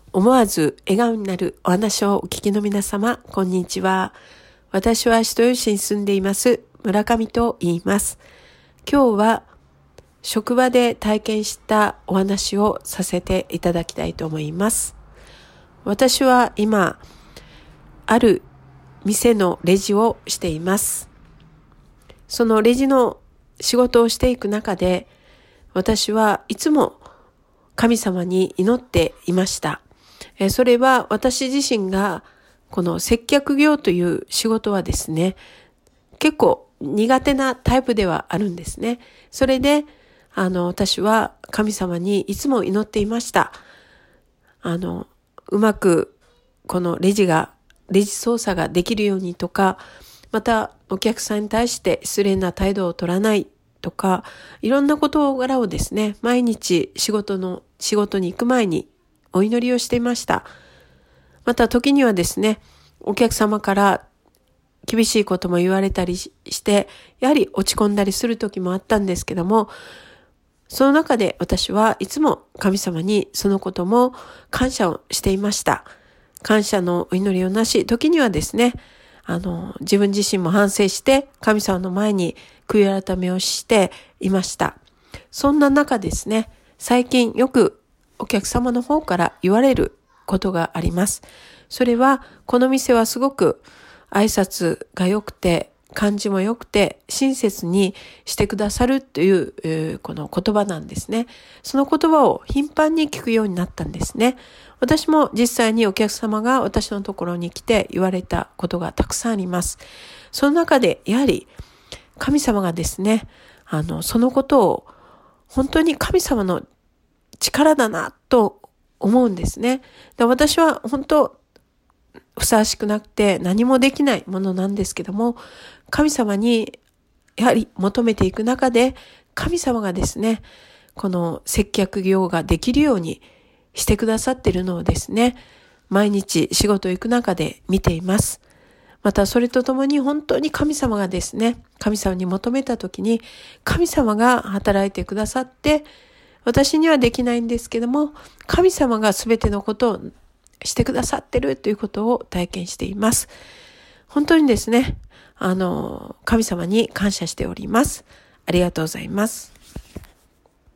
思わず笑顔になるお話をお聞きの皆様、こんにちは。私は人吉に住んでいます村上と言います。今日は職場で体験したお話をさせていただきたいと思います。私は今、ある店のレジをしています。そのレジの仕事をしていく中で、私はいつも神様に祈っていました。それは私自身がこの接客業という仕事はですね、結構苦手なタイプではあるんですね。それで私は神様にいつも祈っていました。うまくこのレジ操作ができるようにとか、またお客さんに対して失礼な態度を取らないとか、いろんな事柄をですね、毎日仕事に行く前にお祈りをしていました。また時にはですね、お客様から厳しいことも言われたりして、やはり落ち込んだりする時もあったんですけども、その中で私はいつも神様にそのことも感謝をしていました。感謝のお祈りをなし、時にはですね、自分自身も反省して神様の前に悔い改めをしていました。そんな中ですね、最近よくお客様の方から言われることがあります。それは、この店はすごく挨拶が良くて、感じも良くて、親切にしてくださるという、この言葉なんですね。その言葉を頻繁に聞くようになったんですね。私も実際にお客様が私のところに来て言われたことがたくさんあります。その中で、やはり神様がですね、そのことを本当に神様の力だなと思うんですね。で、私は本当ふさわしくなくて何もできないものなんですけども、神様にやはり求めていく中で、神様がですね、この接客業ができるようにしてくださっているのをですね、毎日仕事行く中で見ています。またそれとともに本当に神様がですね、神様に求めたときに神様が働いてくださって、私にはできないんですけども、神様がすべてのことをしてくださってるということを体験しています。本当にですね、神様に感謝しております。ありがとうございます。